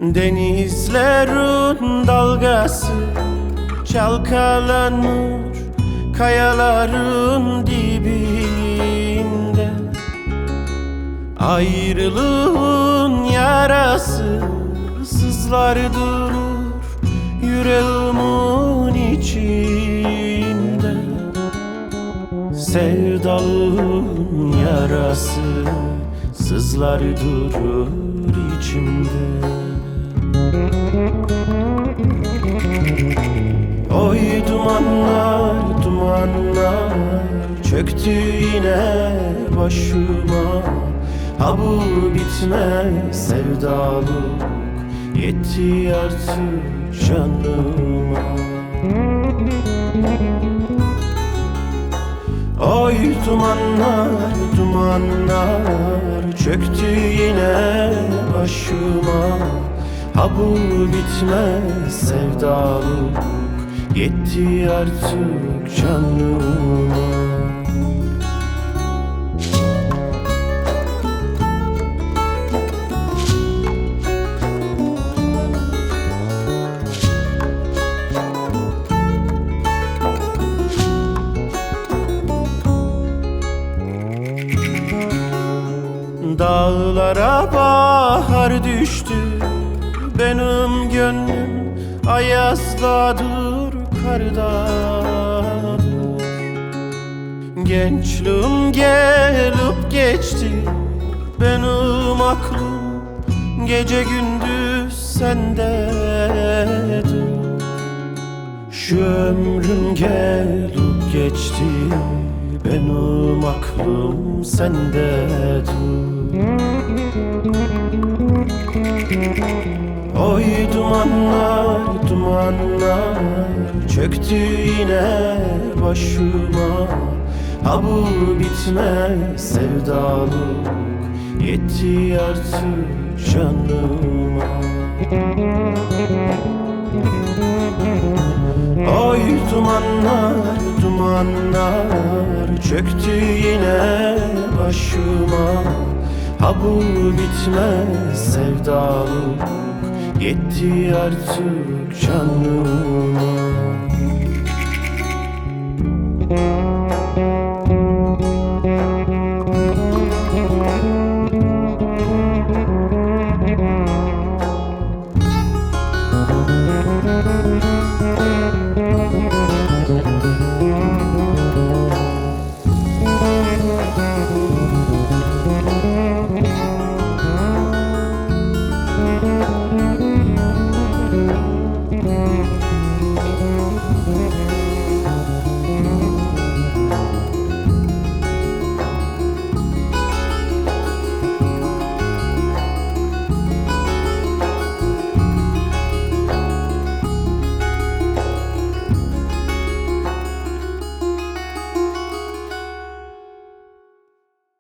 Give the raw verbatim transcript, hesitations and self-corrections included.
Denizlerin dalgası çalkalanır kayaların dibinde. Ayrılığın yarası sızlar durur yüreğimin içinde. Sevdalığın yarası sızlar durur içimde. Oy dumanlar, dumanlar çöktü yine başıma. Ha bu bitmez sevdalık yetti artık canıma. Oy dumanlar, dumanlar çöktü yine başıma. Ha bu bitmez sevdalık yetti artık canıma. Dağlara bahar düştü, benim gönlüm ayazdadır, kardadır. Gençliğim gelip geçti, benim aklım gece gündüz sendedir. Şu ömrüm gelip geçti, benim aklım sendedir. Oy dumanlar, dumanlar çöktü yine başıma. Ha bu bitmez sevdalık yetti artık canıma. Oy dumanlar, dumanlar çöktü yine başıma. Ha bu bitmez sevdalık yetti artık canıma.